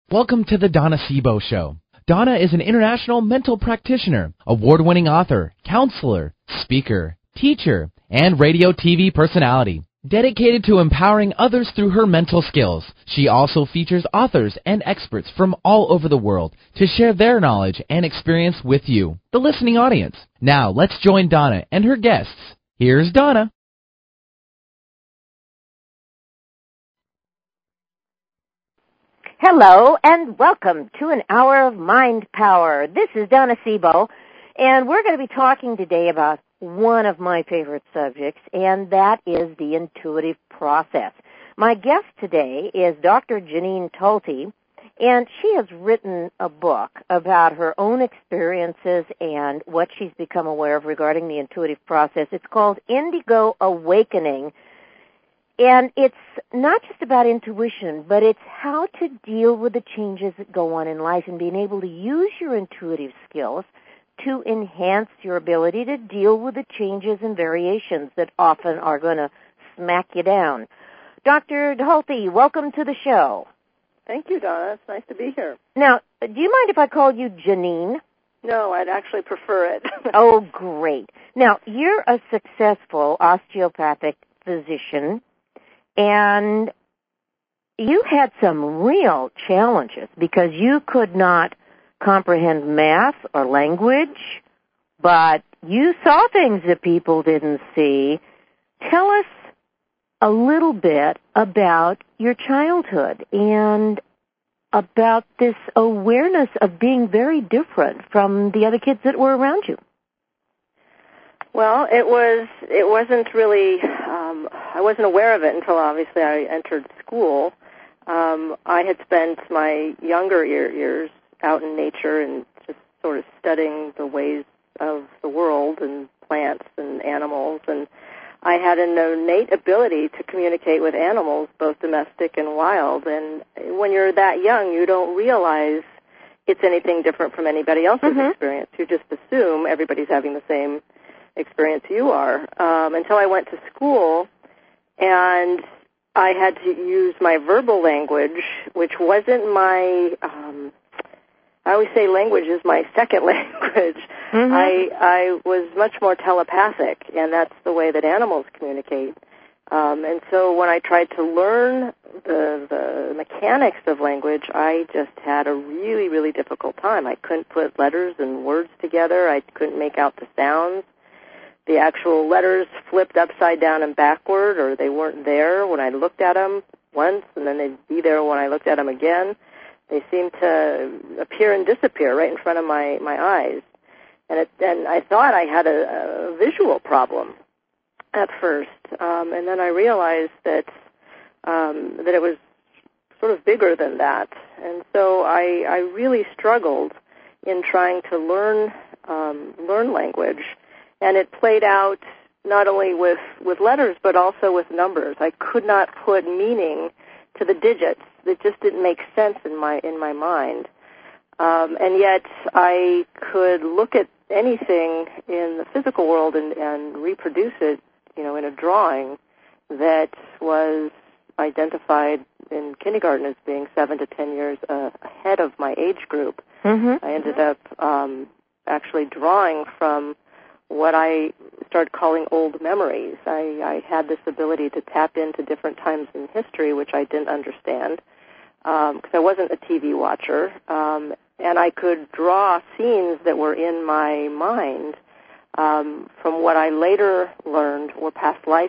Welcome to the Donna Sebo Show. Donna is an international mental practitioner, award-winning author, counselor, speaker, teacher, and radio TV personality. Dedicated to empowering others through her mental skills, she also features authors and experts from all over the world to share their knowledge and experience with you, the listening audience. Now, let's join Donna and her guests. Here's Donna. Hello, and welcome to an hour of Mind Power. This is Donna Sebo, and we're going to be talking today about one of my favorite subjects, and that is the intuitive process. My guest today is Dr. Janine Tolte, and she has written a book about her own experiences and what she's become aware of regarding the intuitive process. It's called Indigo Awakening. And it's not just about intuition, but it's how to deal with the changes that go on in life and being able to use your intuitive skills to enhance your ability to deal with the changes and variations that often are going to smack you down. Dr. Tolte, welcome to the show. Thank you, Donna. It's nice to be here. Now, do you mind if I call you Janine? No, I'd actually prefer it. Oh, great. Now, you're a successful osteopathic physician, and you had some real challenges because you could not comprehend math or language, but you saw things that people didn't see. Tell us a little bit about your childhood and about this awareness of being very different from the other kids that were around you. Well, it wasn't really, I wasn't aware of it until obviously I entered school. I had spent my younger years out in nature and just sort of studying the ways of the world and plants and animals, and I had an innate ability to communicate with animals, both domestic and wild, and when you're that young, you don't realize it's anything different from anybody else's experience. You just assume everybody's having the same experience you are, until I went to school and I had to use my verbal language, which wasn't my, I always say language is my second language. I was much more telepathic, and that's the way that animals communicate. And so when I tried to learn the mechanics of language, I just had a really, really difficult time. I couldn't put letters and words together. I couldn't make out the sounds. The actual letters flipped upside down and backward, or they weren't there when I looked at them once, and then they'd be there when I looked at them again. They seemed to appear and disappear right in front of my eyes. And I thought I had a visual problem at first, and then I realized that it was sort of bigger than that. And so I really struggled in trying to learn language. And it played out not only with letters, but also with numbers. I could not put meaning to the digits. It just didn't make sense in my mind. And yet I could look at anything in the physical world and reproduce it, in a drawing that was identified in kindergarten as being 7 to 10 years ahead of my age group. I ended up actually drawing from what I started calling old memories. I had this ability to tap into different times in history, which I didn't understand, because I wasn't a TV watcher, and I could draw scenes that were in my mind from what I later learned were past life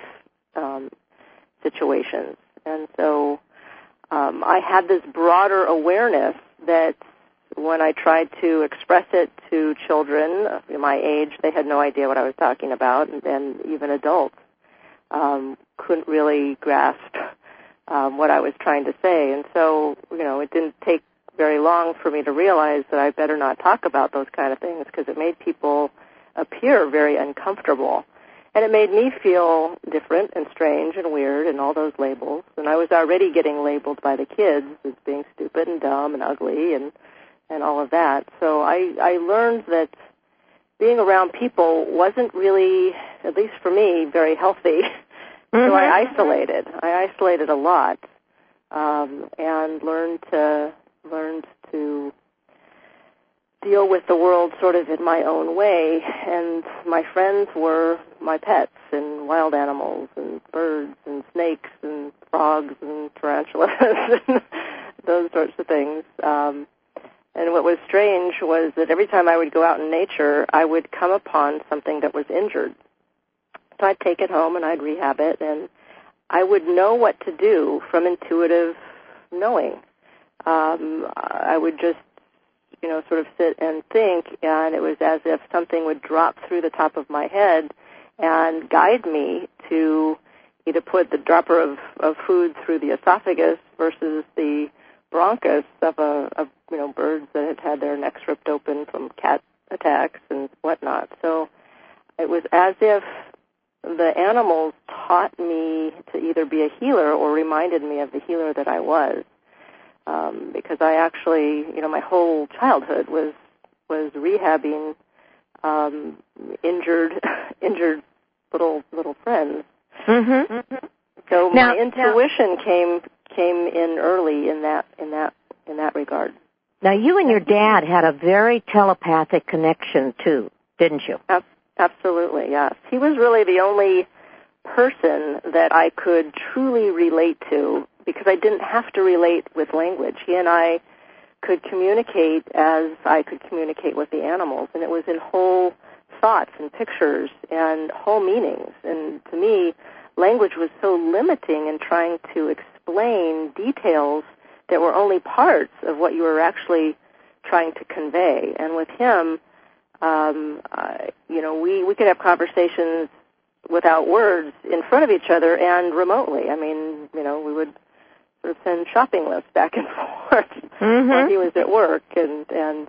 situations. And so I had this broader awareness that when I tried to express it to children my age, they had no idea what I was talking about, and even adults couldn't really grasp what I was trying to say. And so, it didn't take very long for me to realize that I better not talk about those kind of things because it made people appear very uncomfortable. And it made me feel different and strange and weird and all those labels. And I was already getting labeled by the kids as being stupid and dumb and ugly and all of that. So I learned that being around people wasn't really, at least for me, very healthy. So I isolated. I isolated a lot and learned to learned to deal with the world sort of in my own way, and my friends were my pets and wild animals and birds and snakes and frogs and tarantulas and those sorts of things. And what was strange was that every time I would go out in nature, I would come upon something that was injured. So I'd take it home and I'd rehab it, and I would know what to do from intuitive knowing. I would just, sort of sit and think, and it was as if something would drop through the top of my head and guide me to either put the dropper of food through the esophagus versus the bronchus of birds that had their necks ripped open from cat attacks and whatnot. So it was as if the animals taught me to either be a healer or reminded me of the healer that I was. Because I actually, my whole childhood was rehabbing injured little friends. Mm-hmm. Mm-hmm. So my intuition came in early in that regard. Now, you and your dad had a very telepathic connection too, didn't you? Absolutely, yes. He was really the only person that I could truly relate to, because I didn't have to relate with language. He and I could communicate as I could communicate with the animals, and it was in whole thoughts and pictures and whole meanings. And to me, language was so limiting in trying to explain details that were only parts of what you were actually trying to convey. And with him, we could have conversations without words in front of each other and remotely. I mean, we would sort of send shopping lists back and forth while he was at work, and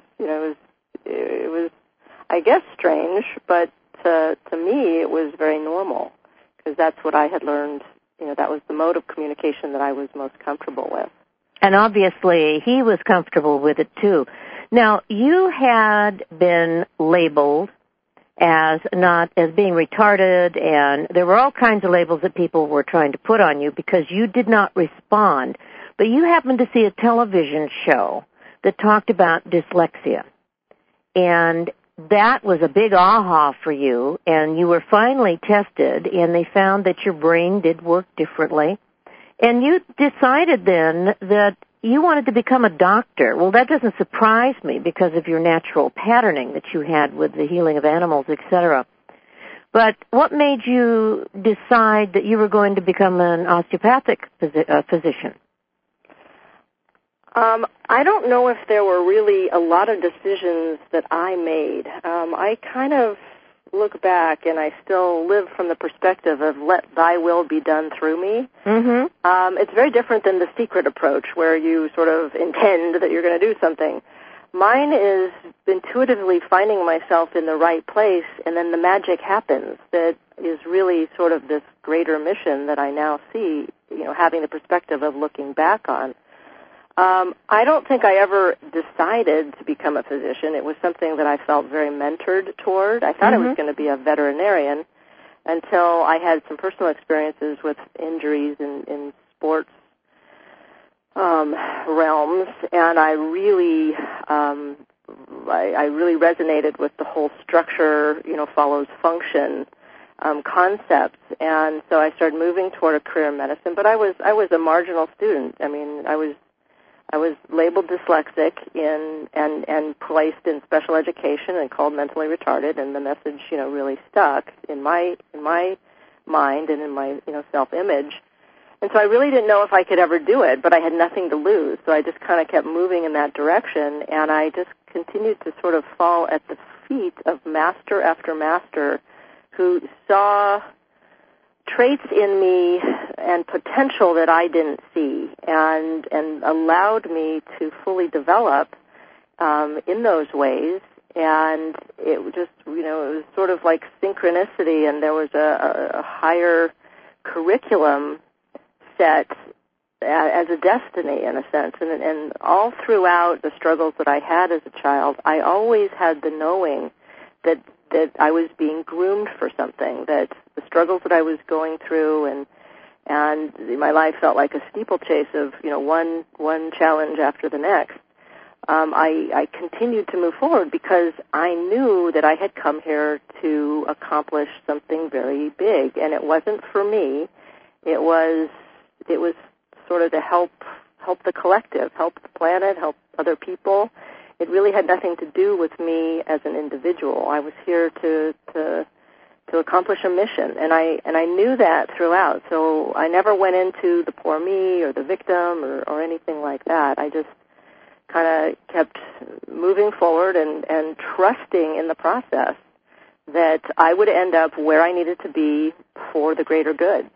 it was I guess strange, but to me it was very normal, because that's what I had learned. That was the mode of communication that I was most comfortable with. And obviously he was comfortable with it too. Now, you had been labeled as being retarded, and there were all kinds of labels that people were trying to put on you because you did not respond. But you happened to see a television show that talked about dyslexia. And that was a big aha for you, and you were finally tested, and they found that your brain did work differently. And you decided then that you wanted to become a doctor. Well, that doesn't surprise me because of your natural patterning that you had with the healing of animals, etc. But what made you decide that you were going to become an osteopathic physician? I don't know if there were really a lot of decisions that I made. I kind of look back, and I still live from the perspective of let thy will be done through me. Mm-hmm. It's very different than the secret approach where you sort of intend that you're going to do something. Mine is intuitively finding myself in the right place, and then the magic happens. That is really sort of this greater mission that I now see, having the perspective of looking back on. I don't think I ever decided to become a physician. It was something that I felt very mentored toward. I thought I was going to be a veterinarian until I had some personal experiences with injuries in sports realms, and I really resonated with the whole structure, follows function concept, and so I started moving toward a career in medicine. But I was a marginal student. I mean, I was labeled dyslexic and placed in special education and called mentally retarded, and the message, really stuck in my mind and in my, self-image. And so I really didn't know if I could ever do it, but I had nothing to lose. So I just kind of kept moving in that direction, and I just continued to sort of fall at the feet of master after master who saw traits in me and potential that I didn't see, and allowed me to fully develop in those ways. And it just, it was sort of like synchronicity, and there was a higher curriculum set as a destiny, in a sense. And all throughout the struggles that I had as a child, I always had the knowing that I was being groomed for something, that the struggles that I was going through and my life felt like a steeplechase of, one challenge after the next. I continued to move forward because I knew that I had come here to accomplish something very big, and it wasn't for me. It was sort of to help the collective, help the planet, help other people. It really had nothing to do with me as an individual. I was here to accomplish a mission, and I knew that throughout. So I never went into the poor me or the victim or anything like that. I just kind of kept moving forward and trusting in the process that I would end up where I needed to be for the greater good.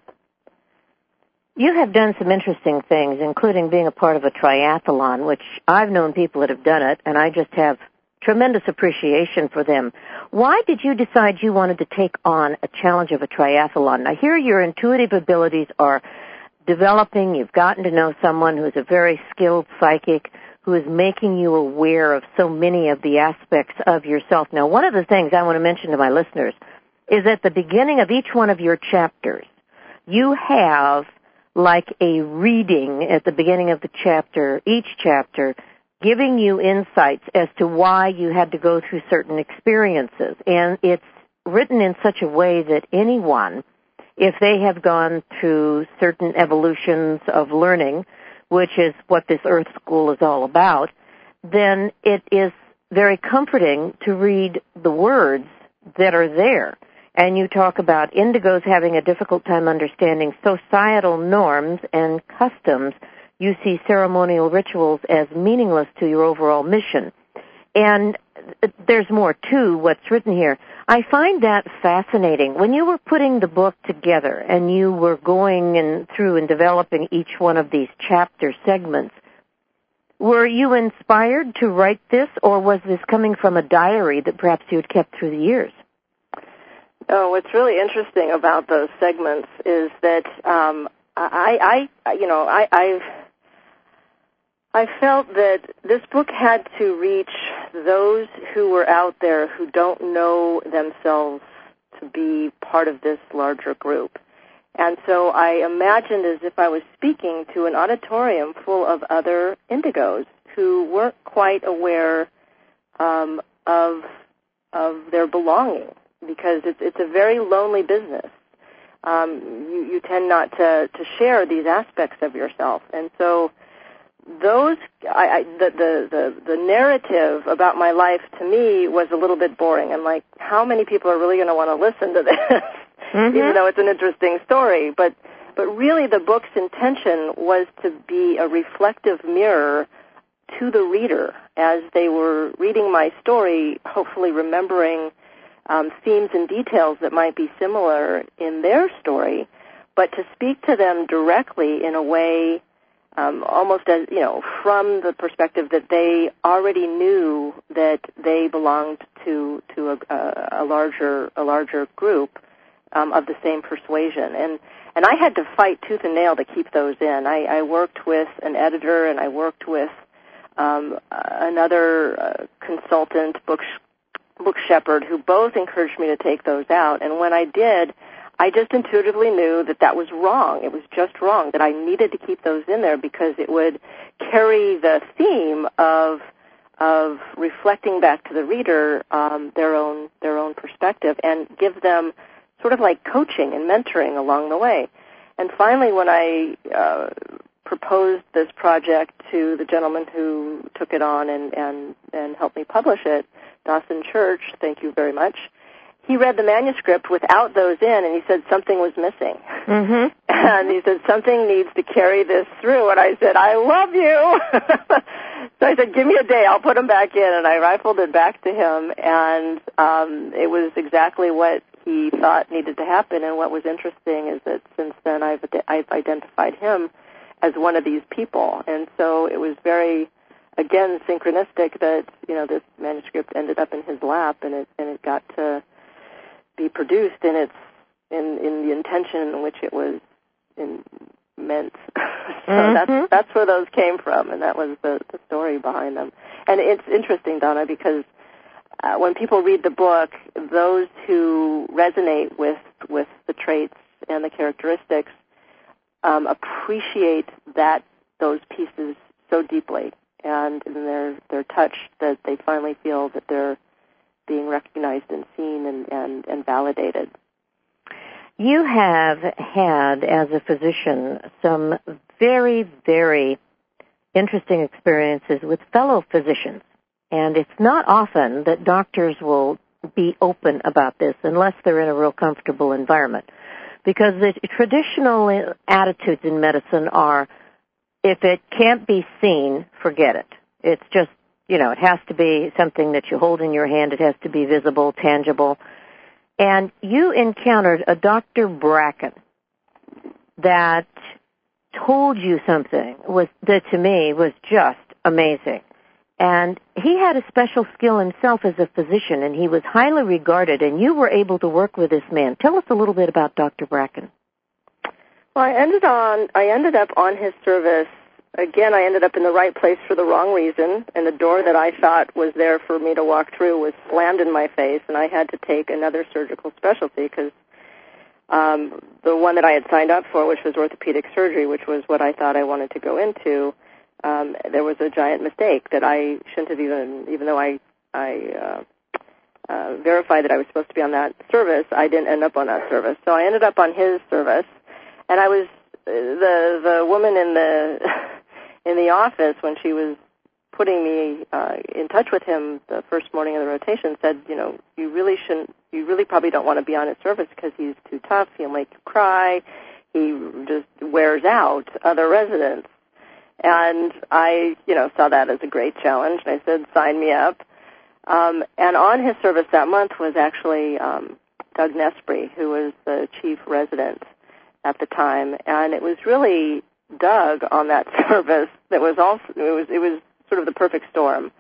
You have done some interesting things, including being a part of a triathlon, which I've known people that have done it, and I just have tremendous appreciation for them. Why did you decide you wanted to take on a challenge of a triathlon? Now, here your intuitive abilities are developing. You've gotten to know someone who's a very skilled psychic who is making you aware of so many of the aspects of yourself. Now, one of the things I want to mention to my listeners is at the beginning of each one of your chapters, you have like a reading at the beginning of the chapter, each chapter, giving you insights as to why you had to go through certain experiences. And it's written in such a way that anyone, if they have gone through certain evolutions of learning, which is what this Earth School is all about, then it is very comforting to read the words that are there. And you talk about indigos having a difficult time understanding societal norms and customs. You see ceremonial rituals as meaningless to your overall mission. And there's more, too, what's written here. I find that fascinating. When you were putting the book together and you were going through and developing each one of these chapter segments, were you inspired to write this, or was this coming from a diary that perhaps you had kept through the years? Oh, what's really interesting about those segments is that I felt that this book had to reach those who were out there who don't know themselves to be part of this larger group. And so I imagined as if I was speaking to an auditorium full of other indigos who weren't quite aware of their belonging, because it's a very lonely business. You tend not to share these aspects of yourself, and so the narrative about my life to me was a little bit boring. I'm like, how many people are really going to want to listen to this? Mm-hmm. Even though it's an interesting story, but really the book's intention was to be a reflective mirror to the reader as they were reading my story, hopefully remembering themes and details that might be similar in their story, but to speak to them directly in a way almost as, from the perspective that they already knew that they belonged to a larger group of the same persuasion. And I had to fight tooth and nail to keep those in. I worked with an editor, and I worked with another consultant, book shepherd, who both encouraged me to take those out. And when I did, I just intuitively knew that was wrong. It was just wrong, that I needed to keep those in there because it would carry the theme of reflecting back to the reader their own perspective and give them sort of like coaching and mentoring along the way. And finally, when I proposed this project to the gentleman who took it on and helped me publish it, Dawson Church, thank you very much, he read the manuscript without those in, and he said something was missing. Mm-hmm. And he said, something needs to carry this through. And I said, I love you. So I said, give me a day, I'll put them back in. And I rifled it back to him, and it was exactly what he thought needed to happen. And what was interesting is that since then I've identified him as one of these people. And so it was very, again, synchronistic that, this manuscript ended up in his lap, and it got to be produced in the intention in which it was meant. So mm-hmm. that's where those came from, and that was the story behind them. And it's interesting, Donna, because when people read the book, those who resonate with the traits and the characteristics appreciate those pieces so deeply. and they're touched that they finally feel that they're being recognized and seen and validated. You have had, as a physician, some very, very interesting experiences with fellow physicians. And it's not often that doctors will be open about this unless they're in a real comfortable environment. Because the traditional attitudes in medicine are, if it can't be seen, forget it. It's just, it has to be something that you hold in your hand. It has to be visible, tangible. And you encountered a Dr. Bracken that told you something that to me was just amazing. And he had a special skill himself as a physician, and he was highly regarded, and you were able to work with this man. Tell us a little bit about Dr. Bracken. Well, I ended up on his service. Again, I ended up in the right place for the wrong reason, and the door that I thought was there for me to walk through was slammed in my face, and I had to take another surgical specialty because the one that I had signed up for, which was orthopedic surgery, which was what I thought I wanted to go into, there was a giant mistake that I shouldn't have even though I verified that I was supposed to be on that service, I didn't end up on that service. So I ended up on his service, and I was the woman in the office when she was putting me in touch with him the first morning of the rotation said, you really probably don't want to be on his service because he's too tough, he'll make you cry, he just wears out other residents. And I, saw that as a great challenge, and I said, sign me up. And on his service that month was actually Doug Nespry, who was the chief resident at the time, and it was really Doug on that service that was also, it was sort of the perfect storm.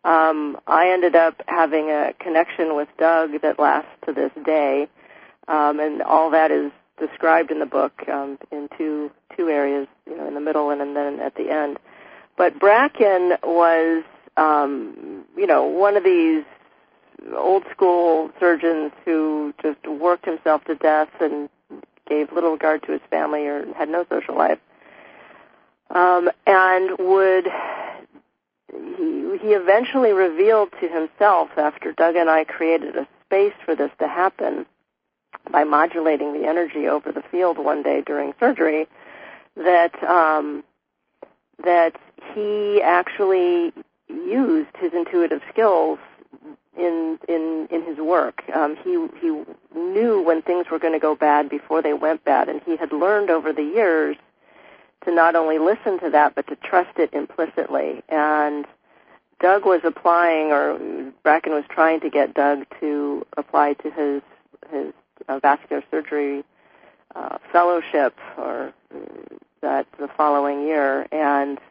I ended up having a connection with Doug that lasts to this day, and all that is described in the book in two areas, in the middle and then at the end. But Bracken was, one of these old school surgeons who just worked himself to death and gave little regard to his family or had no social life, and he eventually revealed to himself, after Doug and I created a space for this to happen by modulating the energy over the field one day during surgery, that he actually used his intuitive skills in his work. He knew when things were going to go bad before they went bad, and he had learned over the years to not only listen to that, but to trust it implicitly. And Doug was applying, or Bracken was trying to get Doug to apply to his vascular surgery fellowship, or that the following year, and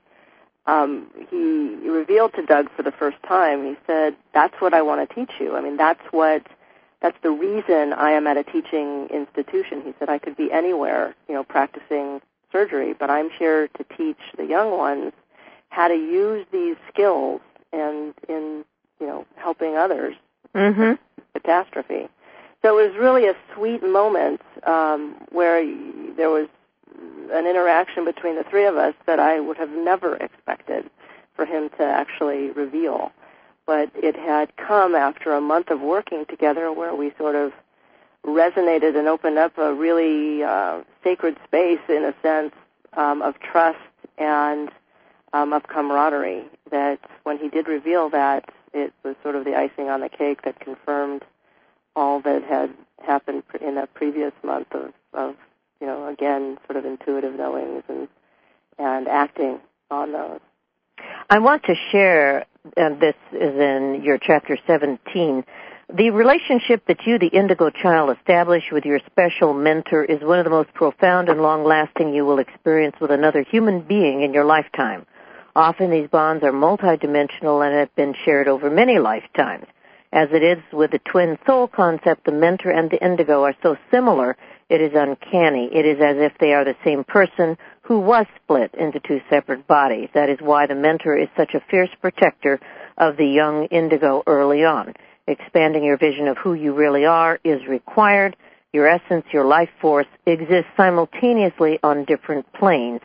he revealed to Doug for the first time, he said, that's what I want to teach you. I mean, that's the reason I am at a teaching institution. He said, I could be anywhere, practicing surgery, but I'm here to teach the young ones how to use these skills and in helping others. Mm-hmm. Catastrophe. So it was really a sweet moment where there was an interaction between the three of us that I would have never expected for him to actually reveal. But it had come after a month of working together where we sort of resonated and opened up a really sacred space, in a sense, of trust and of camaraderie, that when he did reveal that, it was sort of the icing on the cake that confirmed all that had happened in that previous month of again, sort of intuitive knowings and acting on those. I want to share, this is in your chapter 17, the relationship that you, the indigo child, establish with your special mentor is one of the most profound and long-lasting you will experience with another human being in your lifetime. Often these bonds are multidimensional and have been shared over many lifetimes. As it is with the twin soul concept, the mentor and the indigo are so similar, it is uncanny. It is as if they are the same person who was split into two separate bodies. That is why the mentor is such a fierce protector of the young indigo early on. Expanding your vision of who you really are is required. Your essence, your life force, exists simultaneously on different planes.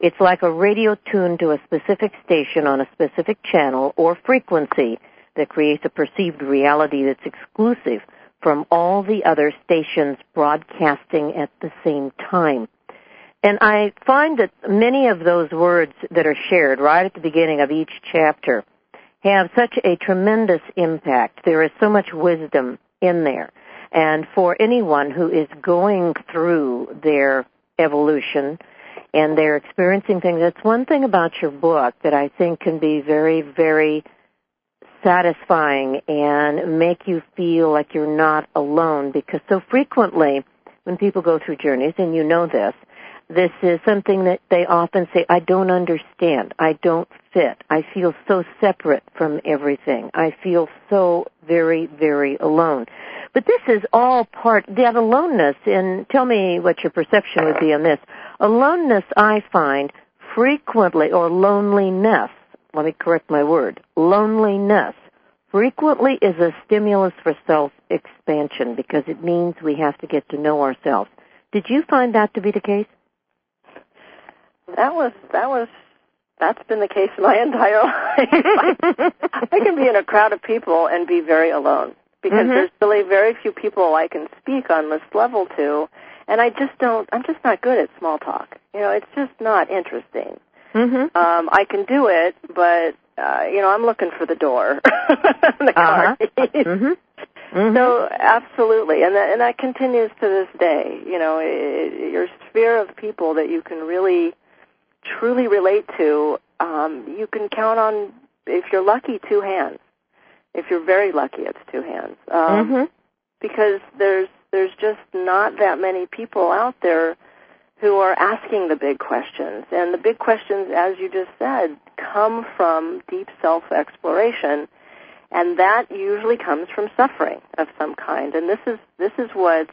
It's like a radio tuned to a specific station on a specific channel or frequency that creates a perceived reality that's exclusive from all the other stations broadcasting at the same time. And I find that many of those words that are shared right at the beginning of each chapter have such a tremendous impact. There is so much wisdom in there. And for anyone who is going through their evolution and they're experiencing things, that's one thing about your book that I think can be very, very satisfying and make you feel like you're not alone, because so frequently when people go through journeys, and you know this is something that they often say, I don't understand, I don't fit, I feel so separate from everything, I feel so very, very alone. But this is all part, that aloneness, and tell me what your perception would be on this. Aloneness, I find, frequently, or loneliness, let me correct my word, loneliness frequently is a stimulus for self-expansion because it means we have to get to know ourselves. Did you find that to be the case? That's been the case my entire life. I can be in a crowd of people and be very alone because there's really very few people I can speak on this level to, and I'm just not good at small talk. It's just not interesting. I can do it, but, I'm looking for the door, the car keys. So, absolutely, and that continues to this day. Your sphere of people that you can really, truly relate to, you can count on, if you're lucky, 2 hands. If you're very lucky, it's 2 hands. Because there's just not that many people out there who are asking the big questions. And the big questions, as you just said, come from deep self-exploration, and that usually comes from suffering of some kind. And this is what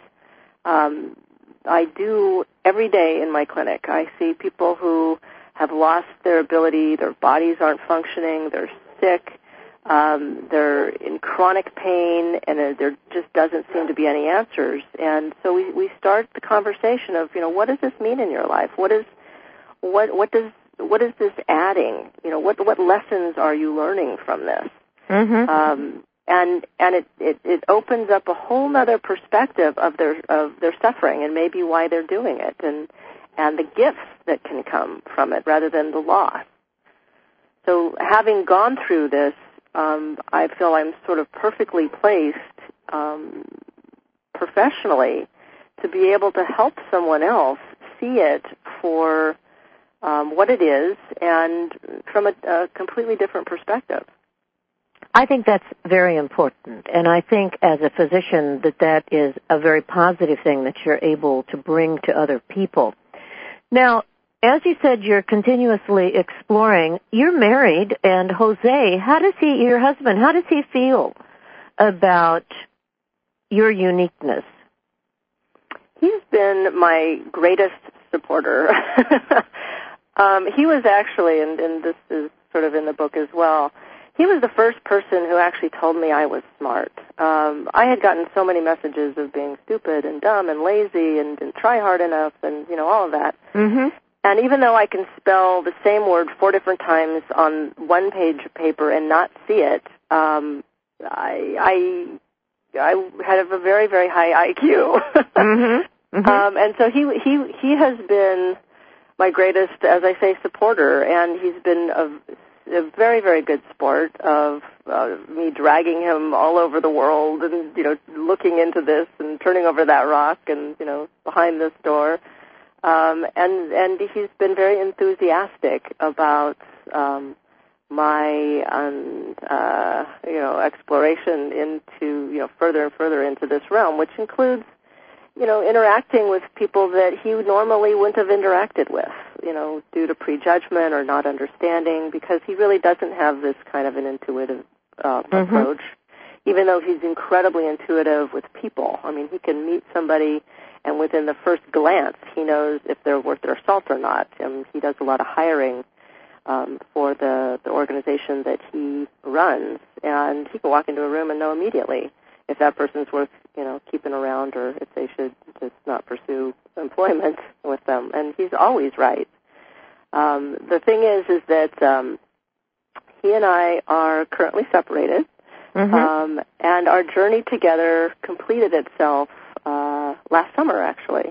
I do every day in my clinic. I see people who have lost their ability, their bodies aren't functioning, they're sick, they're in chronic pain, and there just doesn't seem to be any answers. And so we start the conversation of, what does this mean in your life? What is this adding? What lessons are you learning from this? And it opens up a whole other perspective of their suffering and maybe why they're doing it, and the gifts that can come from it rather than the loss. So having gone through this, I feel I'm sort of perfectly placed professionally to be able to help someone else see it for what it is and from a completely different perspective. I think that's very important, and I think as a physician that is a very positive thing that you're able to bring to other people. Now, as you said, you're continuously exploring. You're married, and Jose, your husband, how does he feel about your uniqueness? He's been my greatest supporter. He was actually, and this is sort of in the book as well, he was the first person who actually told me I was smart. I had gotten so many messages of being stupid and dumb and lazy and didn't try hard enough and, all of that. And even though I can spell the same word 4 different times on one page of paper and not see it, I had a very, very high IQ. And so he has been my greatest, as I say, supporter, and he's been a very, very good sport of me dragging him all over the world and, looking into this and turning over that rock and, behind this door. And he's been very enthusiastic about my exploration into further and further into this realm, which includes interacting with people that he normally wouldn't have interacted with, due to prejudgment or not understanding, because he really doesn't have this kind of an intuitive approach, even though he's incredibly intuitive with people. I mean, he can meet somebody, and within the first glance, he knows if they're worth their salt or not. He does a lot of hiring for the organization that he runs, and he can walk into a room and know immediately if that person's worth, keeping around or if they should just not pursue employment with them. And he's always right. The thing is that he and I are currently separated, and our journey together completed itself last summer, actually.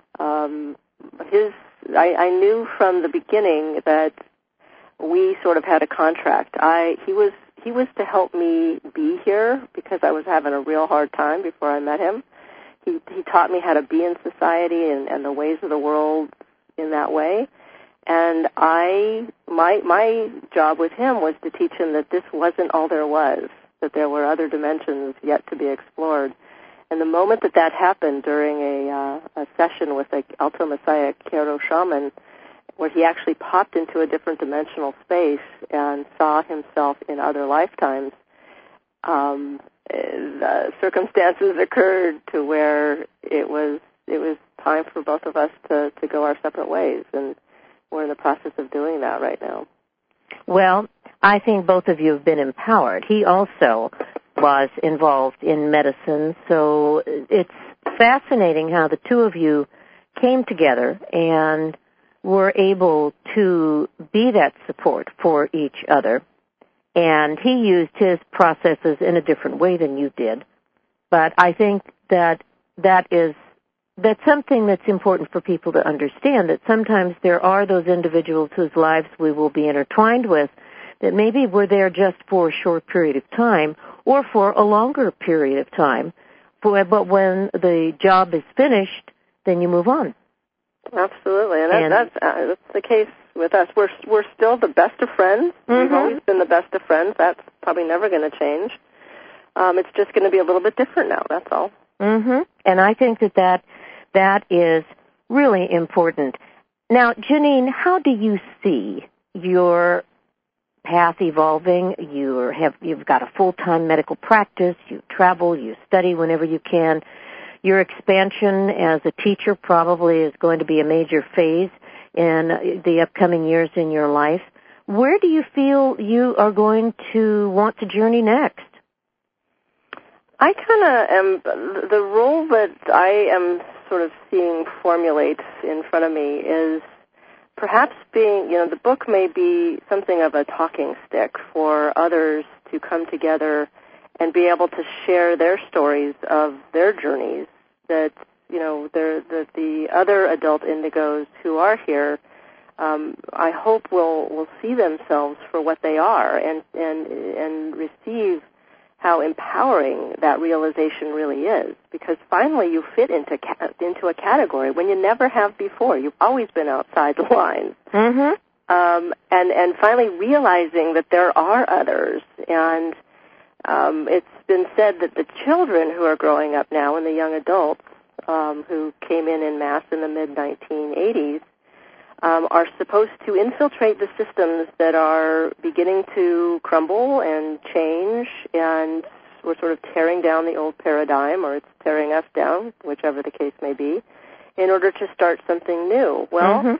I knew from the beginning that we sort of had a contract. He was to help me be here because I was having a real hard time before I met him. He taught me how to be in society and the ways of the world in that way. And my job with him was to teach him that this wasn't all there was, that there were other dimensions yet to be explored. And the moment that happened during a session with the Alto Messiah Kero shaman, where he actually popped into a different dimensional space and saw himself in other lifetimes, the circumstances occurred to where it was time for both of us to go our separate ways, and we're in the process of doing that right now. Well, I think both of you have been empowered. He also was involved in medicine, so it's fascinating how the two of you came together and were able to be that support for each other. And he used his processes in a different way than you did. But I think that's something that's important for people to understand, that sometimes there are those individuals whose lives we will be intertwined with that maybe were there just for a short period of time or for a longer period of time. But when the job is finished, then you move on. Absolutely, and that's the case with us. We're still the best of friends. We've always been the best of friends. That's probably never going to change. It's just going to be a little bit different now, that's all. And I think that is really important. Now, Janine, how do you see your path evolving? You've got a full-time medical practice. You travel. You study whenever you can. Your expansion as a teacher probably is going to be a major phase in the upcoming years in your life. Where do you feel you are going to want to journey next? I kind of am, the role that I am sort of seeing formulate in front of me is perhaps being, the book may be something of a talking stick for others to come together and be able to share their stories of their journeys, that, the other adult indigos who are here, I hope will see themselves for what they are and receive how empowering that realization really is, because finally you fit into a category when you never have before. You've always been outside the lines. And finally realizing that there are others. And it's been said that the children who are growing up now and the young adults who came in mass in the mid-1980s are supposed to infiltrate the systems that are beginning to crumble and change, and we're sort of tearing down the old paradigm, or it's tearing us down, whichever the case may be, in order to start something new. Well,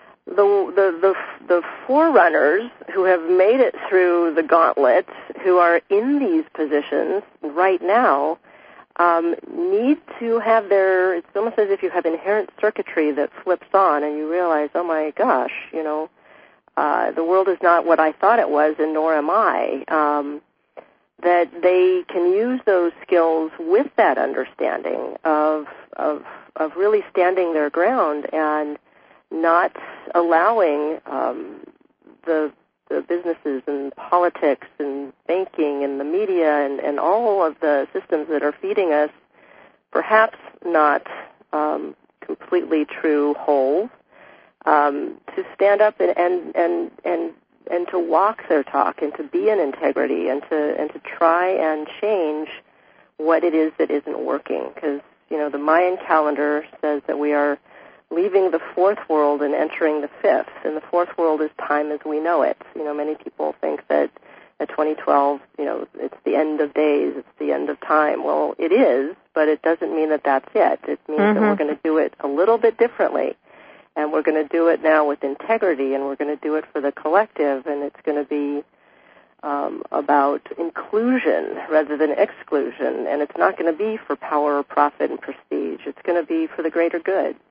the forerunners who have made it through the gauntlet, who are in these positions right now, need to have it's almost as if you have inherent circuitry that flips on and you realize, oh my gosh, the world is not what I thought it was, and nor am I. That they can use those skills with that understanding of really standing their ground and not allowing the businesses and politics and banking and the media and all of the systems that are feeding us perhaps not completely true whole, to stand up and to walk their talk and to be in integrity and to try and change what it is that isn't working. Because, the Mayan calendar says that we are leaving the fourth world and entering the fifth, and the fourth world is time as we know it. Many people think that at 2012, it's the end of days, it's the end of time. Well, it is, but it doesn't mean that that's it. It means that we're going to do it a little bit differently, and we're going to do it now with integrity, and we're going to do it for the collective, and it's going to be about inclusion rather than exclusion, and it's not going to be for power or profit and prestige. It's going to be for the greater good.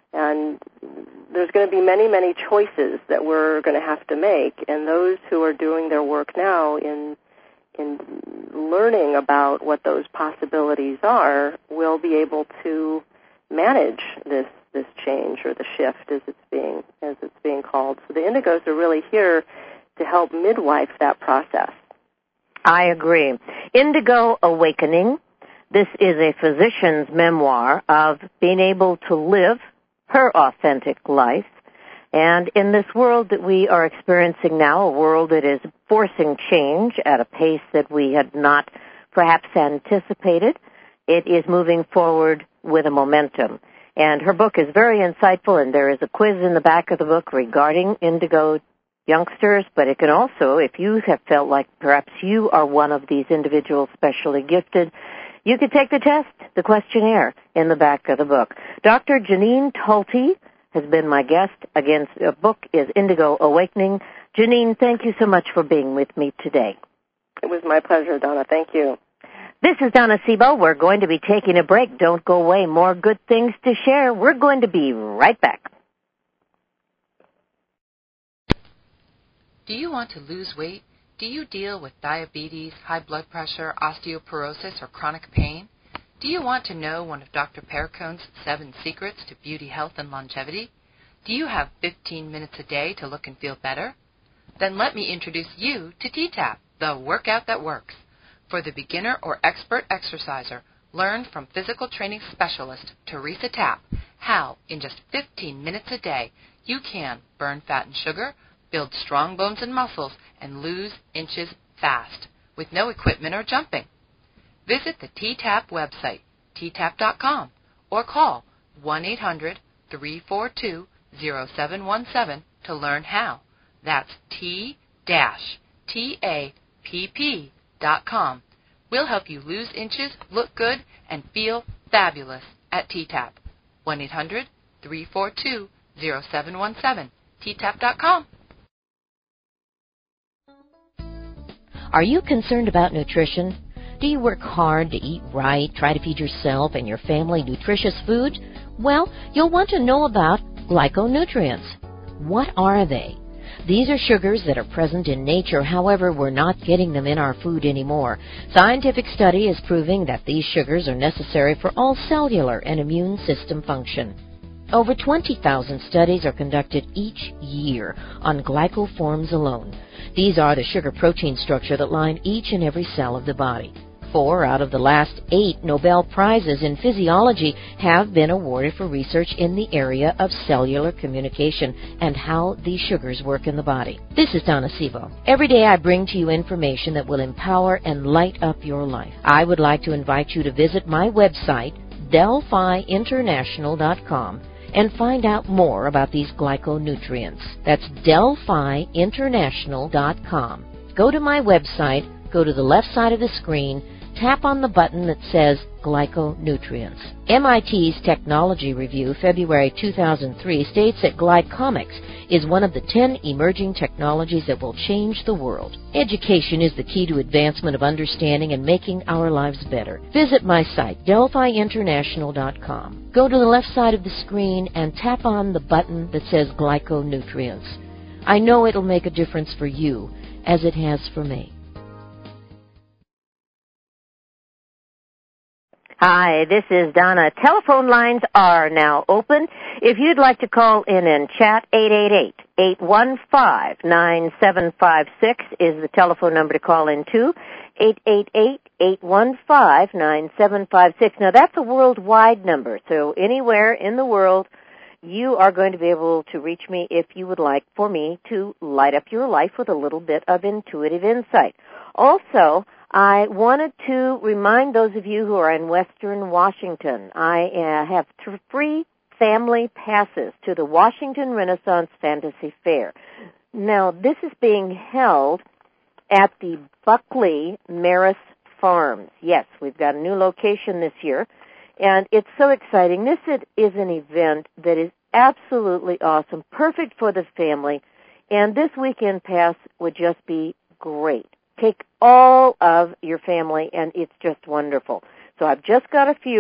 And there's going to be many, many choices that we're going to have to make, and those who are doing their work now in learning about what those possibilities are will be able to manage this change or the shift as it's being called. So the indigos are really here to help midwife that process. I agree. Indigo Awakening. This is a physician's memoir of being able to live her authentic life. And in this world that we are experiencing now, a world that is forcing change at a pace that we had not perhaps anticipated, it is moving forward with a momentum. And her book is very insightful, and there is a quiz in the back of the book regarding indigo youngsters, but it can also, if you have felt like perhaps you are one of these individuals specially gifted, you could take the test, the questionnaire, in the back of the book. Dr. Janine Talty has been my guest. Again, the book is Indigo Awakening. Janine, thank you so much for being with me today. It was my pleasure, Donna. Thank you. This is Donna Sebo. We're going to be taking a break. Don't go away. More good things to share. We're going to be right back. Do you want to lose weight? Do you deal with diabetes, high blood pressure, osteoporosis, or chronic pain? Do you want to know one of Dr. Perricone's 7 secrets to beauty, health, and longevity? Do you have 15 minutes a day to look and feel better? Then let me introduce you to T-TAP, the workout that works. For the beginner or expert exerciser, learn from physical training specialist Teresa Tapp how, in just 15 minutes a day, you can burn fat and sugar, build strong bones and muscles, and lose inches fast, with no equipment or jumping. Visit the T-TAP website, ttap.com, or call 1-800-342-0717 to learn how. That's T-TAPP.com. We'll help you lose inches, look good, and feel fabulous at T-TAP. 1-800-342-0717, ttap.com. Are you concerned about nutrition? Do you work hard to eat right, try to feed yourself and your family nutritious food? Well, you'll want to know about glyconutrients. What are they? These are sugars that are present in nature, however, we're not getting them in our food anymore. Scientific study is proving that these sugars are necessary for all cellular and immune system function. Over 20,000 studies are conducted each year on glycoforms alone. These are the sugar-protein structure that line each and every cell of the body. 4 out of the last 8 Nobel Prizes in physiology have been awarded for research in the area of cellular communication and how these sugars work in the body. This is Donna Sebo. Every day I bring to you information that will empower and light up your life. I would like to invite you to visit my website, DelphiInternational.com, and find out more about these glyconutrients. That's DelphiInternational.com. Go to my website, go to the left side of the screen, tap on the button that says Glyconutrients. MIT's Technology Review, February 2003, states that glycomics is one of the 10 emerging technologies that will change the world. Education is the key to advancement of understanding and making our lives better. Visit my site, DelphiInternational.com. Go to the left side of the screen and tap on the button that says Glyconutrients. I know it'll make a difference for you, as it has for me. Hi, this is Donna. Telephone lines are now open. If you'd like to call in and chat, 888-815-9756 is the telephone number to call in to. 888-815-9756. Now, that's a worldwide number, so anywhere in the world, you are going to be able to reach me if you would like for me to light up your life with a little bit of intuitive insight. Also, I wanted to remind those of you who are in Western Washington, I have 3 family passes to the Washington Renaissance Fantasy Fair. Now, this is being held at the Buckley Maris Farms. Yes, we've got a new location this year, and it's so exciting. This is an event that is absolutely awesome, perfect for the family, and this weekend pass would just be great. Take all of your family, and it's just wonderful. So I've just got a few,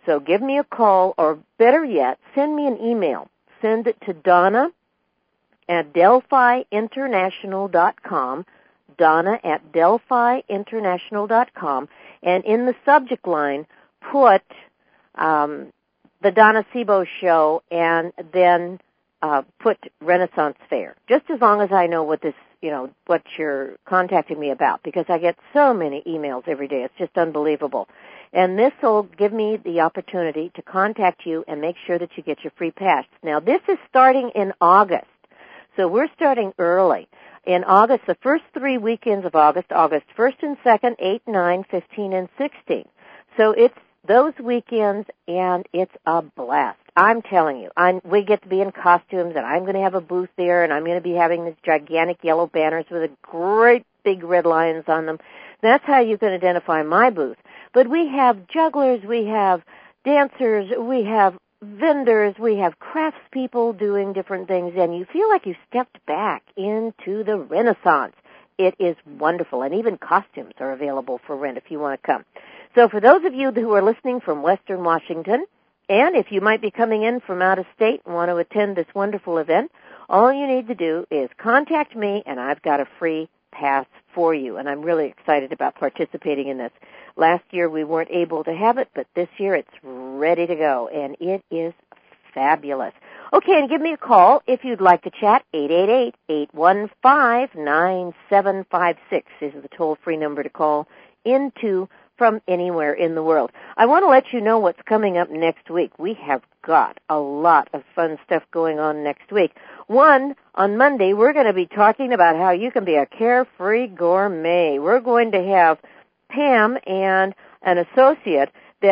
So give me a call, or better yet, send me an email. Send it to Donna at DelphiInternational.com, Donna at DelphiInternational.com, and in the subject line, put the Donna Sebo Show, and then put Renaissance Fair. Just as long as I know what this, what you're contacting me about, because I get so many emails every day. It's just unbelievable. And this will give me the opportunity to contact you and make sure that you get your free pass. Now, this is starting in August, so we're starting early. In August, the first 3 weekends of August 1st and 2nd, 8, 9, 15, and 16. So it's those weekends, and it's a blast. I'm telling you, we get to be in costumes, and I'm going to have a booth there, and I'm going to be having these gigantic yellow banners with a great big red lions on them. That's how you can identify my booth. But we have jugglers, we have dancers, we have vendors, we have craftspeople doing different things, and you feel like you stepped back into the Renaissance. It is wonderful, and even costumes are available for rent if you want to come. So for those of you who are listening from Western Washington, and if you might be coming in from out of state and want to attend this wonderful event, all you need to do is contact me, and I've got a free pass for you, and I'm really excited about participating in this. Last year we weren't able to have it, but this year it's ready to go, and it is fabulous. Okay, and give me a call if you'd like to chat. 888-815-9756 is the toll-free number to call into from anywhere in the world. I want to let you know what's coming up next week. We have got a lot of fun stuff going on next week. One, on Monday, we're going to be talking about how you can be a carefree gourmet. We're going to have Pam and an associate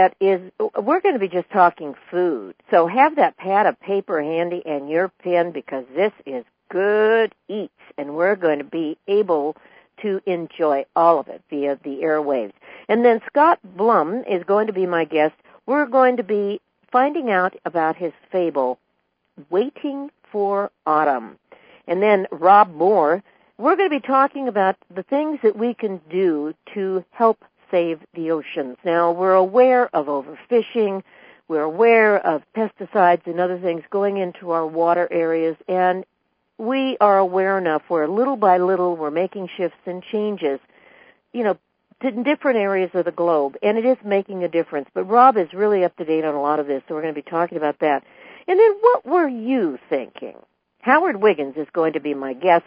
we're going to be just talking food. So have that pad of paper handy and your pen, because this is good eats, and we're going to be able to enjoy all of it via the airwaves. And then Scott Blum is going to be my guest. We're going to be finding out about his fable, Waiting for Autumn. And then Rob Moore, we're going to be talking about the things that we can do to help save the oceans. Now, we're aware of overfishing. We're aware of pesticides and other things going into our water areas, and we are aware enough where little by little we're making shifts and changes, to different areas of the globe, and it is making a difference. But Rob is really up to date on a lot of this, so we're going to be talking about that. And then what were you thinking? Howard Wiggins is going to be my guest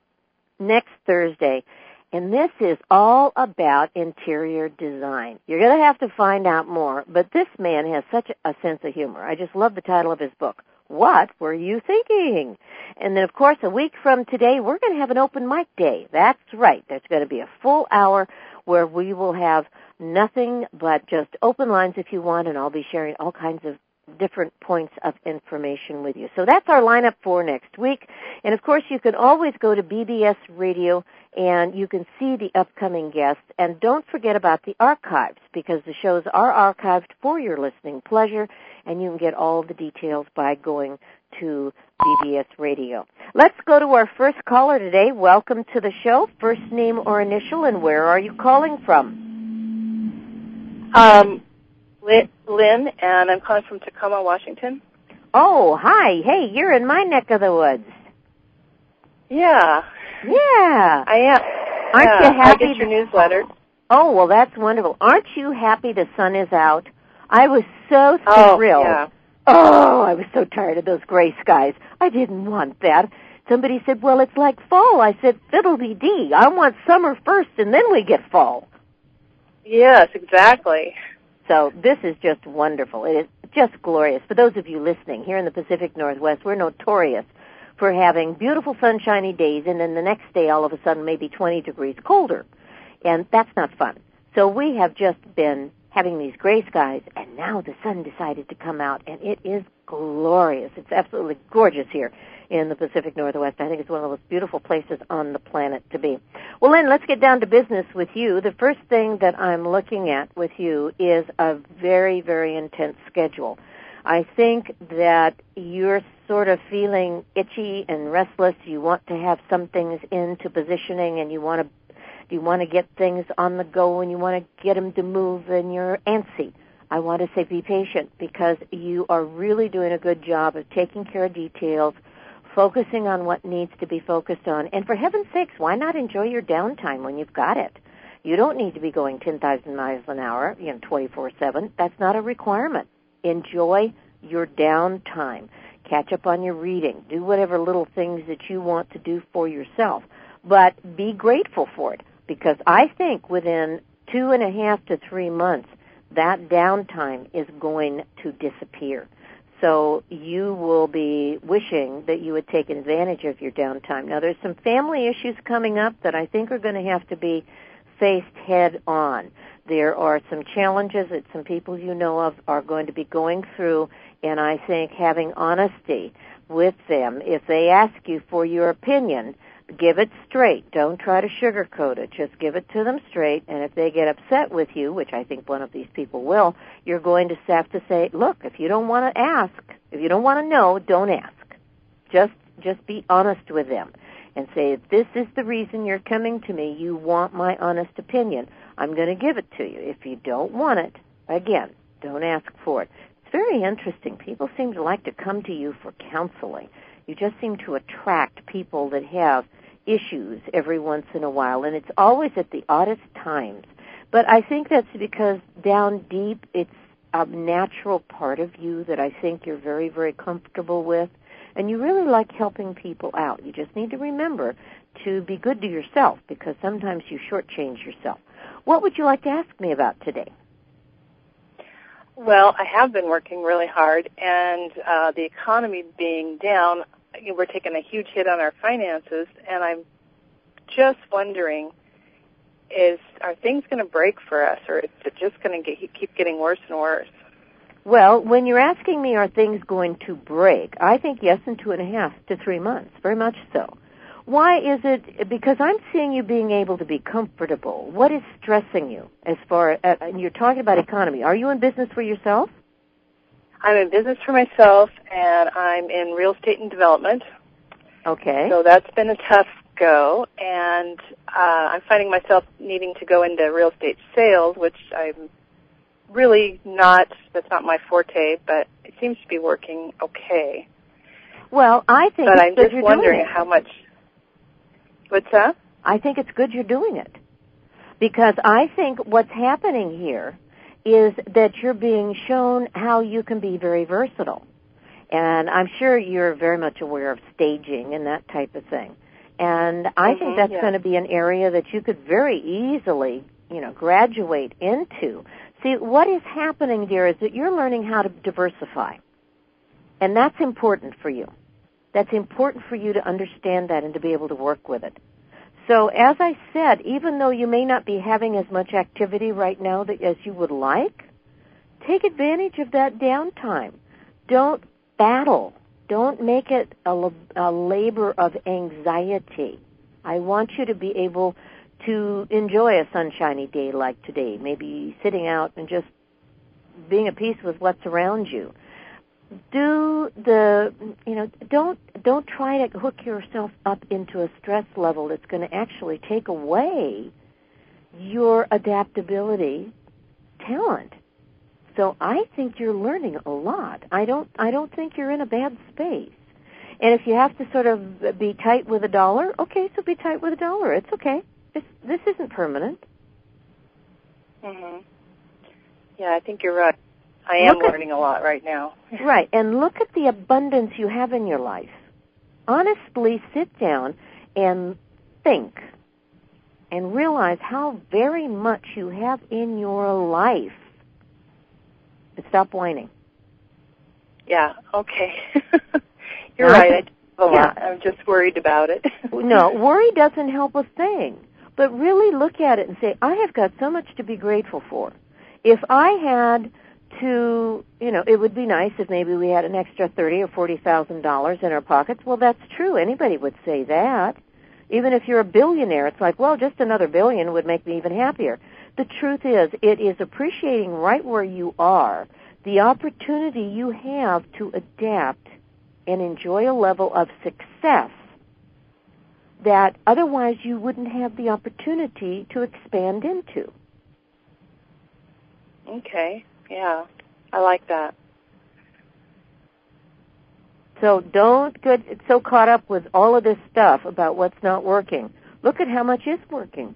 next Thursday, and this is all about interior design. You're going to have to find out more, but this man has such a sense of humor. I just love the title of his book. What were you thinking? And then, of course, a week from today, we're going to have an open mic day. That's right. There's going to be a full hour where we will have nothing but just open lines if you want, and I'll be sharing all kinds of different points of information with you. So that's our lineup for next week. And, of course, you can always go to BBS Radio, and you can see the upcoming guests. And don't forget about the archives, because the shows are archived for your listening pleasure, and you can get all the details by going to BBS Radio. Let's go to our first caller today. Welcome to the show. First name or initial, and where are you calling from? Lynn, and I'm calling from Tacoma, Washington. Oh, hi. Hey, you're in my neck of the woods. Yeah. Yeah. I am. Aren't you happy? I get your newsletter. Oh, well, that's wonderful. Aren't you happy the sun is out? I was so thrilled. Yeah. Oh, I was so tired of those gray skies. I didn't want that. Somebody said, well, it's like fall. I said, fiddle-dee-dee. I want summer first, and then we get fall. Yes, exactly. So this is just wonderful. It is just glorious. For those of you listening, here in the Pacific Northwest, we're notorious for having beautiful sunshiny days, and then the next day, all of a sudden, maybe 20 degrees colder. And that's not fun. So we have just been having these gray skies, and now the sun decided to come out, and it is glorious. It's absolutely gorgeous here in the Pacific Northwest. I think it's one of the most beautiful places on the planet to be. Well, Lynn, let's get down to business with you. The first thing that I'm looking at with you is a very, very intense schedule. I think that you're sort of feeling itchy and restless. You want to have some things into positioning, and you want to get things on the go, and you want to get them to move, and you're antsy I want to say be patient, because you are really doing a good job of taking care of details, focusing on what needs to be focused on. And for heaven's sakes, why not enjoy your downtime when you've got it? You don't need to be going 10,000 miles an hour, 24/7. That's not a requirement. Enjoy your downtime. Catch up on your reading. Do whatever little things that you want to do for yourself. But be grateful for it, because I think within 2.5 to 3 months, that downtime is going to disappear. So you will be wishing that you had taken advantage of your downtime. Now, there's some family issues coming up that I think are going to have to be faced head on. There are some challenges that some people you know of are going to be going through, and I think having honesty with them, if they ask you for your opinion, give it straight. Don't try to sugarcoat it. Just give it to them straight, and if they get upset with you, which I think one of these people will, you're going to have to say, look, if you don't want to ask, if you don't want to know, don't ask. Just be honest with them and say, if this is the reason you're coming to me, you want my honest opinion, I'm going to give it to you. If you don't want it, again, don't ask for it. It's very interesting. People seem to like to come to you for counseling. You just seem to attract people that have issues every once in a while, and it's always at the oddest times. But I think that's because down deep, it's a natural part of you that I think you're very, very comfortable with, and you really like helping people out. You just need to remember to be good to yourself, because sometimes you shortchange yourself. What would you like to ask me about today? Well, I have been working really hard, and the economy being down, we're taking a huge hit on our finances, and I'm just wondering, are things going to break for us, or is it just going to keep getting worse and worse? Well, when you're asking me, are things going to break, I think yes, in 2.5 to 3 months, very much so. Why is it? Because I'm seeing you being able to be comfortable. What is stressing you as far as, and you're talking about economy. Are you in business for yourself? I'm in business for myself, and I'm in real estate and development. Okay. So that's been a tough go, and I'm finding myself needing to go into real estate sales, which I'm really not, that's not my forte, but it seems to be working okay. Well, I think but it's I'm good just you're wondering doing it. how much. What's that? I think it's good you're doing it, because I think what's happening here is that you're being shown how you can be very versatile. And I'm sure you're very much aware of staging and that type of thing. And I think that's going to be an area that you could very easily, graduate into. See, what is happening there is that you're learning how to diversify. And that's important for you. That's important for you to understand that and to be able to work with it. So as I said, even though you may not be having as much activity right now as you would like, take advantage of that downtime. Don't battle. Don't make it a labor of anxiety. I want you to be able to enjoy a sunshiny day like today, maybe sitting out and just being at peace with what's around you. Don't try to hook yourself up into a stress level that's going to actually take away your adaptability talent. So I think you're learning a lot. I don't think you're in a bad space. And if you have to sort of be tight with $1, okay, so be tight with $1. It's okay. This isn't permanent. Mhm. Yeah, I think you're right. I am learning a lot right now. Right, and look at the abundance you have in your life. Honestly, sit down and think and realize how very much you have in your life. And stop whining. Yeah, okay. You're right. I'm just worried about it. No, worry doesn't help a thing. But really look at it and say, I have got so much to be grateful for. If I had to, it would be nice if maybe we had an extra $30,000 or $40,000 in our pockets. Well, that's true. Anybody would say that. Even if you're a billionaire, it's like, well, just another billion would make me even happier. The truth is, it is appreciating right where you are, the opportunity you have to adapt and enjoy a level of success that otherwise you wouldn't have the opportunity to expand into. Okay. Yeah, I like that. So don't get so caught up with all of this stuff about what's not working. Look at how much is working.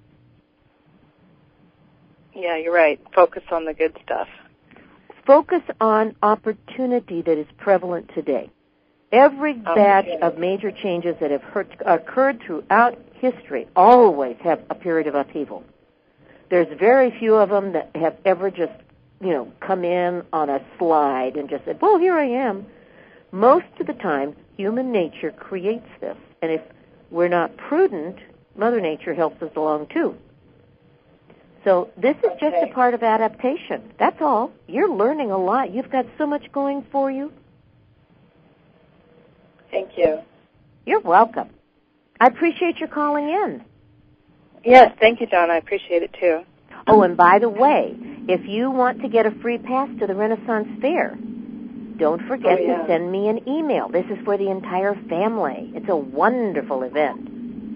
Yeah, you're right. Focus on the good stuff. Focus on opportunity that is prevalent today. Every batch of major changes that have occurred throughout history always have a period of upheaval. There's very few of them that have ever just, come in on a slide and just said, well, here I am. Most of the time, human nature creates this. And if we're not prudent, Mother Nature helps us along too. So this is just a part of adaptation. That's all. You're learning a lot. You've got so much going for you. Thank you. You're welcome. I appreciate your calling in. Yes, thank you, Donna. I appreciate it too. Oh, and by the way, if you want to get a free pass to the Renaissance Fair, don't forget to send me an email. This is for the entire family. It's a wonderful event.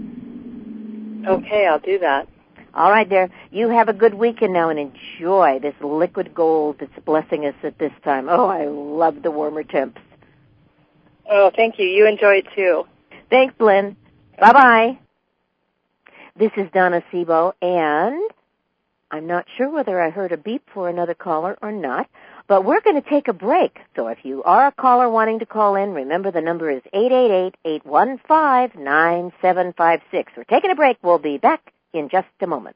Okay, I'll do that. All right, dear. You have a good weekend now and enjoy this liquid gold that's blessing us at this time. Oh, I love the warmer temps. Oh, thank you. You enjoy it too. Thanks, Lynn. Bye-bye. This is Donna Sebo, and I'm not sure whether I heard a beep for another caller or not, but we're going to take a break. So if you are a caller wanting to call in, remember the number is 888-815-9756. We're taking a break. We'll be back in just a moment.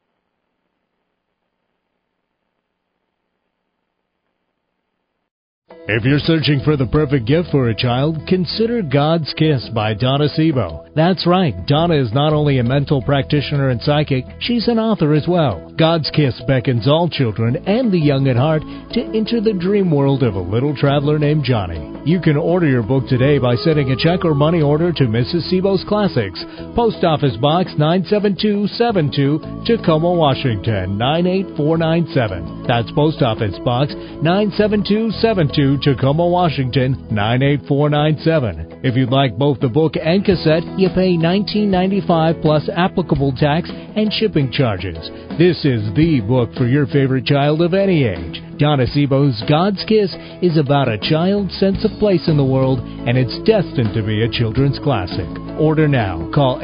If you're searching for the perfect gift for a child, consider God's Kiss by Donna Sebo. That's right, Donna is not only a mental practitioner and psychic, she's an author as well. God's Kiss beckons all children and the young at heart to enter the dream world of a little traveler named Johnny. You can order your book today by sending a check or money order to Mrs. Sebo's Classics, Post Office Box 97272, Tacoma, Washington 98497. That's Post Office Box 97272, Tacoma, Washington 98497. If you'd like both the book and cassette, you pay $19.95 plus applicable tax and shipping charges. This is the book for your favorite child of any age. Donna Sebo's God's Kiss is about a child's sense of place in the world, and it's destined to be a children's classic. Order now. Call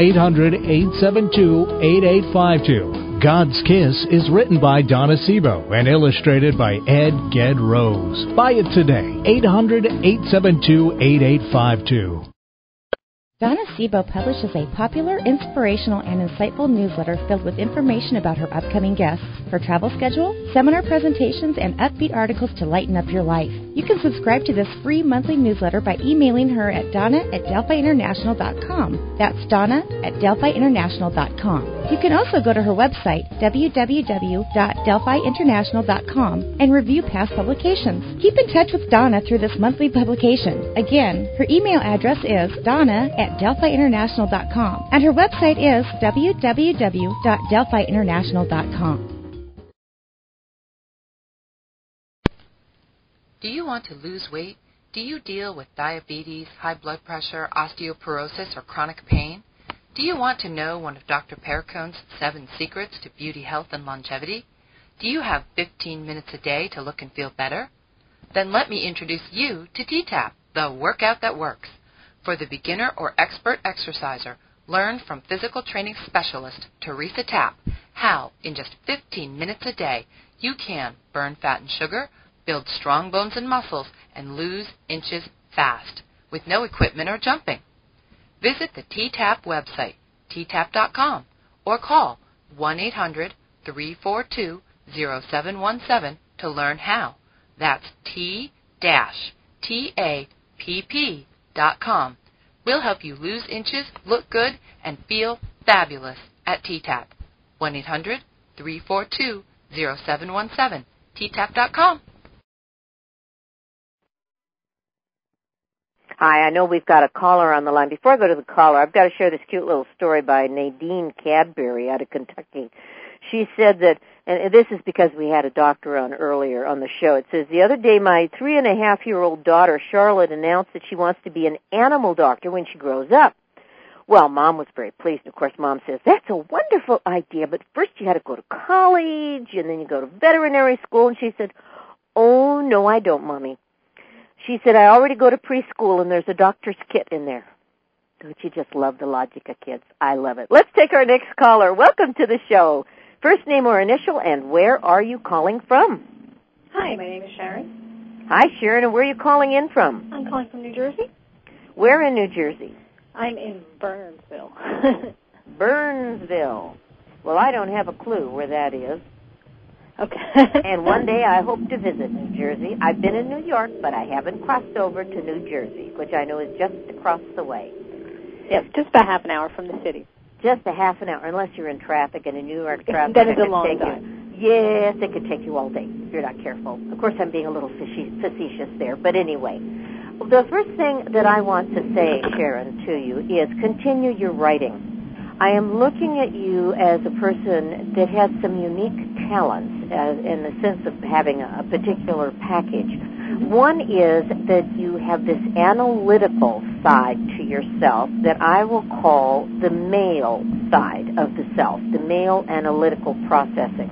800-872-8852. God's Kiss is written by Donna Sebo and illustrated by Ed Ged Rose. Buy it today. 800-872-8852. Donna Sebo publishes a popular, inspirational, and insightful newsletter filled with information about her upcoming guests, her travel schedule, seminar presentations, and upbeat articles to lighten up your life. You can subscribe to this free monthly newsletter by emailing her at donna@delphiinternational.com. That's donna@delphiinternational.com. You can also go to her website, www.delphiinternational.com, and review past publications. Keep in touch with Donna through this monthly publication. Again, her email address is donna@delphiinternational.com, and her website is www.delphiinternational.com. Do you want to lose weight? Do you deal with diabetes, high blood pressure, osteoporosis, or chronic pain? Do you want to know one of Dr. Perricone's 7 secrets to beauty, health, and longevity? Do you have 15 minutes a day to look and feel better? Then let me introduce you to T-TAP, the workout that works. For the beginner or expert exerciser, learn from physical training specialist Teresa Tapp how, in just 15 minutes a day, you can burn fat and sugar, build strong bones and muscles, and lose inches fast, with no equipment or jumping. Visit the T-TAP website, ttap.com, or call 1-800-342-0717 to learn how. That's T-TAPP.com. We'll help you lose inches, look good, and feel fabulous at T-TAP. 1-800-342-0717, ttap.com. Hi, I know we've got a caller on the line. Before I go to the caller, I've got to share this cute little story by Nadine Cadbury out of Kentucky. She said that, and this is because we had a doctor on earlier on the show. It says, the other day my 3.5-year-old daughter, Charlotte, announced that she wants to be an animal doctor when she grows up. Well, Mom was very pleased. Of course, Mom says, that's a wonderful idea, but first you had to go to college, and then you go to veterinary school. And she said, Oh, no, I don't, Mommy. She said, I already go to preschool and there's a doctor's kit in there. Don't you just love the logic of kids? I love it. Let's take our next caller. Welcome to the show. First name or initial, and where are you calling from? Hi, my name is Sharon. Hi, Sharon, and where are you calling in from? I'm calling from New Jersey. Where in New Jersey? I'm in Burnsville. Burnsville. Well, I don't have a clue where that is. Okay. And one day I hope to visit New Jersey. I've been in New York, but I haven't crossed over to New Jersey, which I know is just across the way. Yes, just about half an hour from the city. Just a half an hour, unless you're in traffic, and in New York traffic. That is a long time. Yes, it could take you all day if you're not careful. Of course, I'm being a little facetious there, but anyway. The first thing that I want to say, Sharon, to you is continue your writing. I am looking at you as a person that has some unique talents in the sense of having a particular package. One is that you have this analytical side to yourself that I will call the male side of the self, the male analytical processing.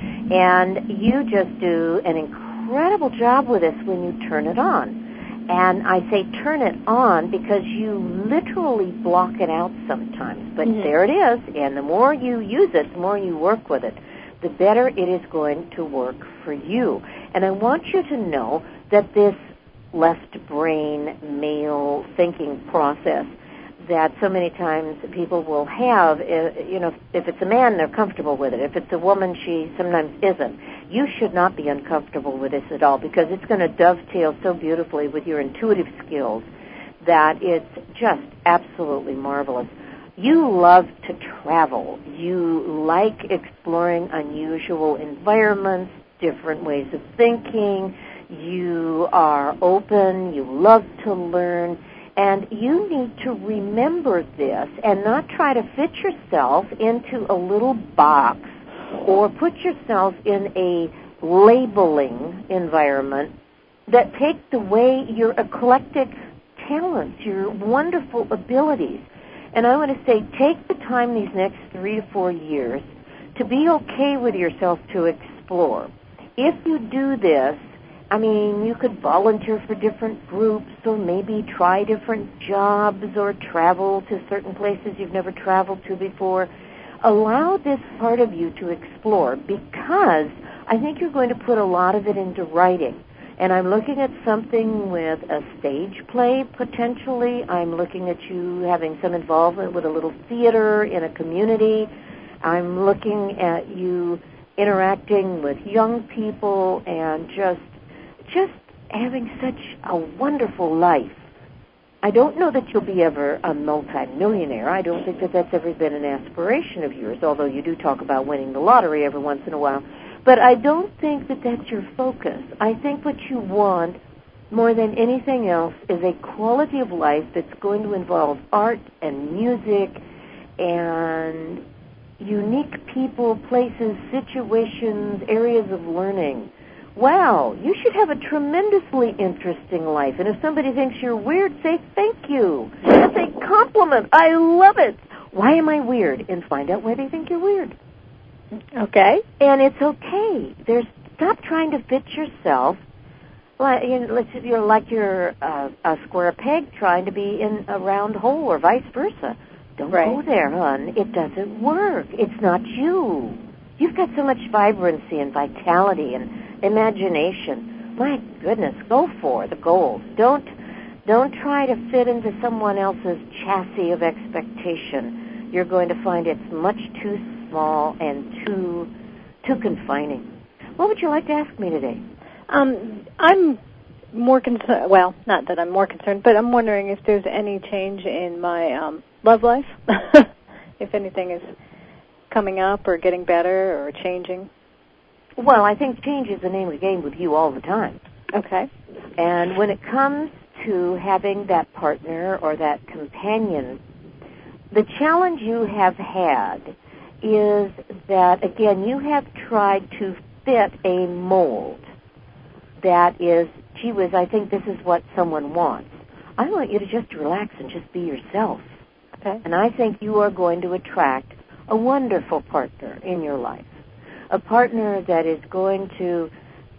And you just do an incredible job with this when you turn it on. And I say turn it on because you literally block it out sometimes. But there it is, and the more you use it, the more you work with it, the better it is going to work for you. And I want you to know that this left brain male thinking process that so many times people will have, if it's a man, they're comfortable with it. If it's a woman, she sometimes isn't. You should not be uncomfortable with this at all because it's going to dovetail so beautifully with your intuitive skills that it's just absolutely marvelous. You love to travel. You like exploring unusual environments, different ways of thinking. You are open. You love to learn. And you need to remember this and not try to fit yourself into a little box or put yourself in a labeling environment that takes away your eclectic talents, your wonderful abilities. And I want to say, take the time these next 3 to 4 years to be okay with yourself to explore. If you do this, you could volunteer for different groups or maybe try different jobs or travel to certain places you've never traveled to before. Allow this part of you to explore because I think you're going to put a lot of it into writing. And I'm looking at something with a stage play, potentially. I'm looking at you having some involvement with a little theater in a community. I'm looking at you interacting with young people and just having such a wonderful life. I don't know that you'll be ever a multi-millionaire. I don't think that that's ever been an aspiration of yours, although you do talk about winning the lottery every once in a while. But I don't think that that's your focus. I think what you want more than anything else is a quality of life that's going to involve art and music and unique people, places, situations, areas of learning. Wow, you should have a tremendously interesting life. And if somebody thinks you're weird, say thank you. That's a compliment. I love it. Why am I weird? And find out why they think you're weird. Okay. And it's okay. Stop trying to fit yourself. You're like you're a square peg trying to be in a round hole or vice versa. Don't go there, hon. It doesn't work. It's not you. You've got so much vibrancy and vitality and imagination. My goodness, go for the gold. Don't try to fit into someone else's chassis of expectation. You're going to find it's much too small and too confining. What would you like to ask me today? I'm more concerned. Well, not that I'm more concerned, but I'm wondering if there's any change in my love life. If anything is coming up or getting better or changing. Well, I think change is the name of the game with you all the time. Okay. And when it comes to having that partner or that companion, the challenge you have had is that, again, you have tried to fit a mold that is, gee whiz, I think this is what someone wants. I want you to just relax and just be yourself. Okay. And I think you are going to attract a wonderful partner in your life. A partner that is going to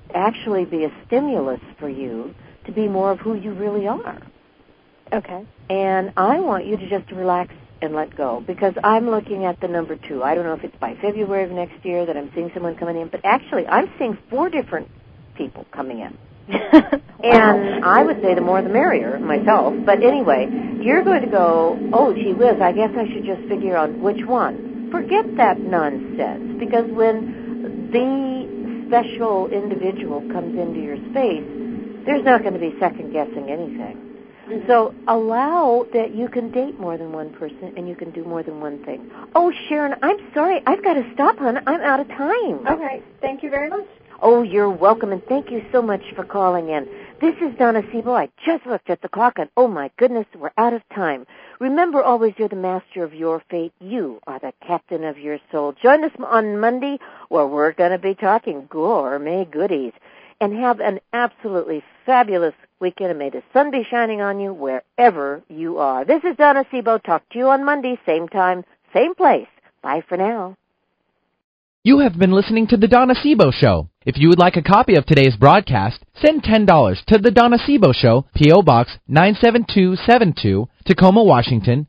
actually be a stimulus for you to be more of who you really are. Okay. And I want you to just relax and let go, because I'm looking at the number 2. I don't know if it's by February of next year that I'm seeing someone coming in, but actually I'm seeing 4 different people coming in. And I would say the more the merrier myself. But anyway, you're going to go, oh, gee whiz, I guess I should just figure out which one. Forget that nonsense, because when the special individual comes into your space, there's not going to be second-guessing anything. So allow that you can date more than one person and you can do more than one thing. Oh, Sharon, I'm sorry. I've got to stop, hon. I'm out of time. Okay. Thank you very much. Oh, you're welcome, and thank you so much for calling in. This is Donna Sebo. I just looked at the clock, and oh, my goodness, we're out of time. Remember, always, you're the master of your fate. You are the captain of your soul. Join us on Monday, where we're going to be talking gourmet goodies. And have an absolutely fabulous weekend, and may the sun be shining on you wherever you are. This is Donna Sebo. Talk to you on Monday, same time, same place. Bye for now. You have been listening to The Donna Sebo Show. If you would like a copy of today's broadcast, send $10 to The Donna Sebo Show, P.O. Box 97272, Tacoma, Washington,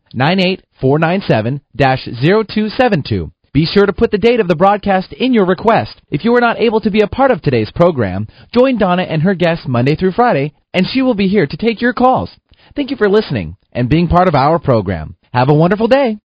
98497-0272. Be sure to put the date of the broadcast in your request. If you were not able to be a part of today's program, join Donna and her guests Monday through Friday, and she will be here to take your calls. Thank you for listening and being part of our program. Have a wonderful day.